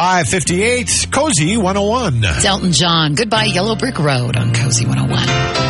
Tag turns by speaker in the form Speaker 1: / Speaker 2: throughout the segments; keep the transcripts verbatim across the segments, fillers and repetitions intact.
Speaker 1: five fifty-eight, Cozy one oh one.
Speaker 2: It's Elton John. Goodbye Yellow Brick Road on Cozy one oh one.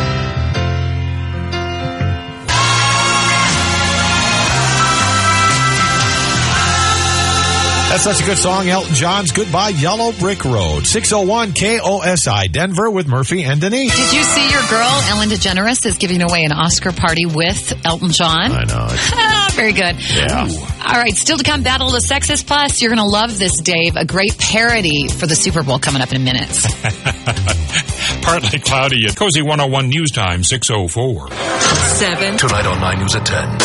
Speaker 1: That's such a good song, Elton John's Goodbye Yellow Brick Road. six oh one K O S I, Denver with Murphy and Denise.
Speaker 2: Did you see your girl, Ellen DeGeneres, is giving away an Oscar party with Elton John?
Speaker 1: I know.
Speaker 2: Ah, very good.
Speaker 1: Yeah.
Speaker 2: Ooh. All right, still to come, Battle of the Sexes. Plus, you're going to love this, Dave. A great parody for the Super Bowl coming up in minutes.
Speaker 3: Partly cloudy at Cozy one oh one News Time, six oh four.
Speaker 2: Seven.
Speaker 4: Tonight on nine News at ten.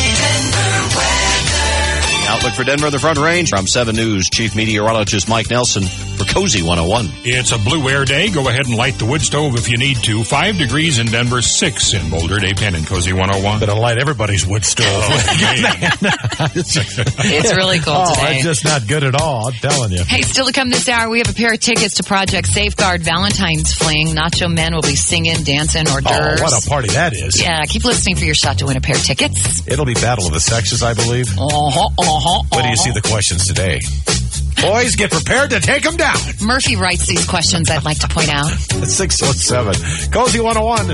Speaker 5: Outlook for Denver, the Front Range. From seven News, Chief Meteorologist Mike Nelson for Cozy one oh one.
Speaker 3: It's a blue air day. Go ahead and light the wood stove if you need to. Five degrees in Denver, six in Boulder. Dave Penn and Cozy one oh one.
Speaker 1: Better light everybody's wood stove.
Speaker 3: Oh,
Speaker 2: It's really cold
Speaker 1: oh,
Speaker 2: today.
Speaker 1: It's just not good at all, I'm telling you.
Speaker 2: Hey, still to come this hour, we have a pair of tickets to Project Safeguard Valentine's Fling. Nacho Men will be singing, dancing, hors d'oeuvres.
Speaker 1: Oh, what a party that is.
Speaker 2: Yeah, keep listening for your shot to win a pair of tickets.
Speaker 1: It'll be Battle of the Sexes, I believe.
Speaker 2: Uh-huh, uh-huh,
Speaker 1: Where do you see the questions today? Boys, get prepared to take them down.
Speaker 2: Murphy writes these questions, I'd like to point out.
Speaker 1: six oh seven. Cozy one oh one.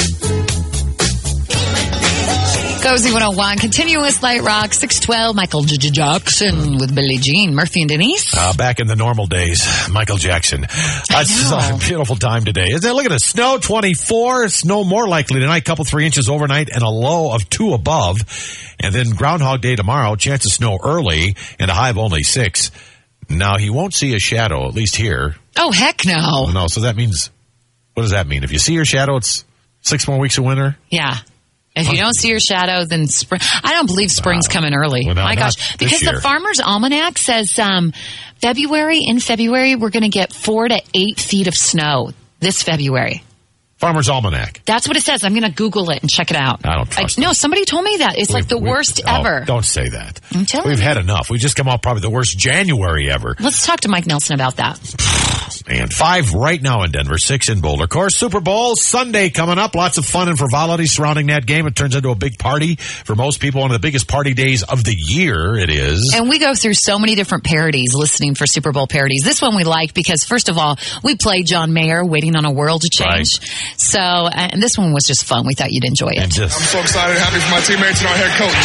Speaker 2: Cozy one oh one, continuous light rock, six twelve, Michael J- J- Jackson with Billie Jean, Murphy and Denise.
Speaker 1: Uh, back in the normal days, Michael Jackson. That's uh, a beautiful time today. Isn't it? Look at the snow, twenty-four. Snow more likely tonight, couple three inches overnight and a low of two above. And then Groundhog Day tomorrow, chance of snow early and a high of only six. Now, he won't see a shadow, at least here.
Speaker 2: Oh, heck no.
Speaker 1: No, so that means, what does that mean? If you see your shadow, it's six more weeks of winter?
Speaker 2: Yeah. If you don't see your shadow, then spring. I don't believe spring's coming early.
Speaker 1: Well, no,
Speaker 2: My
Speaker 1: not
Speaker 2: gosh.
Speaker 1: this
Speaker 2: Because
Speaker 1: year.
Speaker 2: the Farmer's Almanac says um, February, in February, we're going to get four to eight feet of snow this February.
Speaker 1: Farmer's Almanac.
Speaker 2: That's what it says. I'm going to Google it and check it out.
Speaker 1: I don't trust
Speaker 2: I, No, somebody told me that. It's like the
Speaker 1: We've-
Speaker 2: worst
Speaker 1: oh,
Speaker 2: ever.
Speaker 1: Don't say that.
Speaker 2: I'm telling
Speaker 1: We've
Speaker 2: you.
Speaker 1: had enough. We just come out probably the worst January ever.
Speaker 2: Let's talk to Mike Nelson about that.
Speaker 1: And five right now in Denver, six in Boulder. Of course, Super Bowl Sunday coming up. Lots of fun and frivolity surrounding that game. It turns into a big party for most people. One of the biggest party days of the year it is.
Speaker 2: And we go through so many different parodies, listening for Super Bowl parodies. This one we like because, first of all, we play John Mayer, Waiting on a World to Change.
Speaker 1: Right.
Speaker 2: So, and this one was just fun. We thought you'd enjoy
Speaker 1: And
Speaker 2: it.
Speaker 1: just
Speaker 6: I'm so excited, happy for my teammates and our head coach.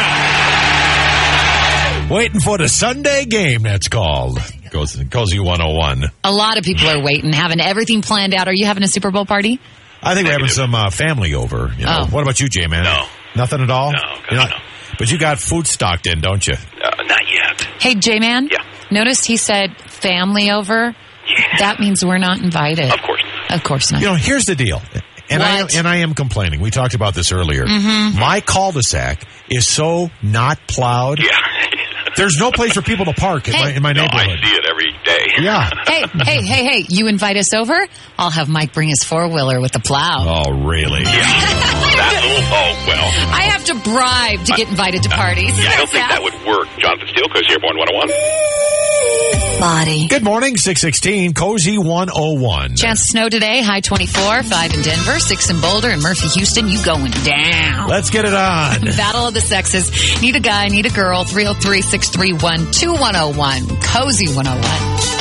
Speaker 3: Touchdown!
Speaker 1: waiting for the Sunday game, that's called. Goes Cozy one oh one.
Speaker 2: A lot of people are waiting, having everything planned out. Are you having a Super Bowl party?
Speaker 1: I think we're having some uh, family over. You know.
Speaker 2: Oh.
Speaker 1: What about you, J-Man?
Speaker 7: No.
Speaker 1: Nothing at all?
Speaker 7: No,
Speaker 1: You're not-
Speaker 7: no.
Speaker 1: But you got food stocked in, don't you?
Speaker 7: Uh, not yet.
Speaker 2: Hey, J-Man?
Speaker 7: Yeah.
Speaker 2: Notice he said family over.
Speaker 7: Yeah.
Speaker 2: That means we're not invited.
Speaker 7: Of course not.
Speaker 2: Of course not.
Speaker 1: You know, here's the deal. And I, am,
Speaker 2: What?
Speaker 1: and I am complaining. We talked about this earlier.
Speaker 2: Mm-hmm.
Speaker 1: My cul-de-sac is so not plowed.
Speaker 7: Yeah.
Speaker 1: There's no place for people to park in,
Speaker 2: Hey.
Speaker 1: my, in my
Speaker 7: No,
Speaker 1: neighborhood.
Speaker 7: I see it every day.
Speaker 1: Yeah.
Speaker 2: Hey, hey, hey, hey, you invite us over? I'll have Mike bring his four-wheeler with the plow.
Speaker 1: Oh, really?
Speaker 7: That little, oh, well.
Speaker 2: I have to bribe to get invited to parties.
Speaker 7: Yeah, I don't think that would work. Jonathan Steele, Cozy Airborne one oh one.
Speaker 2: Body.
Speaker 1: Good morning, six sixteen, Cozy one oh one.
Speaker 2: Chance of snow today, high twenty-four, five in Denver, six in Boulder, and Murphy, Houston. You going down.
Speaker 1: Let's get it on.
Speaker 2: Battle of the Sexes. Need a guy, need a girl. three oh three, six three one, two one oh one. Cozy one oh one.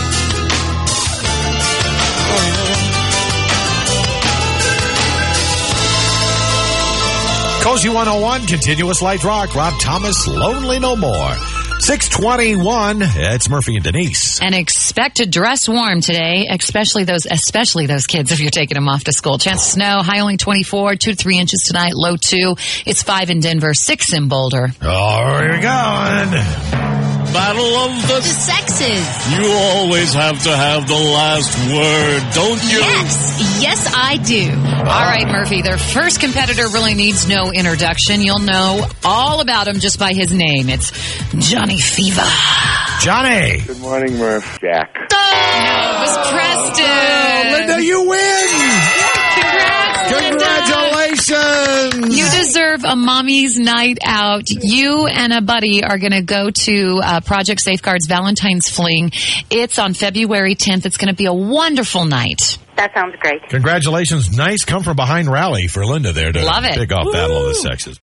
Speaker 1: Cozy one oh one, continuous light rock. Rob Thomas, Lonely No More. six twenty-one, it's Murphy and Denise.
Speaker 2: And expect to dress warm today, especially those especially those kids if you're taking them off to school. Chance of snow, high only twenty-four, two to three inches tonight, low two. It's five in Denver, six in Boulder.
Speaker 1: Oh, here we go.
Speaker 8: Battle of the...
Speaker 9: The sexes.
Speaker 8: You always have to have the last word, don't you?
Speaker 9: Yes. Yes, I do.
Speaker 2: All right, Murphy, their first competitor really needs no introduction. You'll know all about him just by his name. It's Johnny Fever.
Speaker 1: Johnny.
Speaker 6: Good morning, Murph. Jack.
Speaker 2: No, it was Preston.
Speaker 1: Oh, Linda, you win.
Speaker 2: Congrats, Linda.
Speaker 1: Congratulations.
Speaker 2: You deserve a mommy's night out. You and a buddy are going to go to uh, Project Safeguard's Valentine's Fling. It's on February tenth. It's going to be a wonderful night.
Speaker 10: That sounds great.
Speaker 1: Congratulations. Nice come from behind rally for Linda there to
Speaker 2: Love it.
Speaker 1: pick off Battle of the Sexes.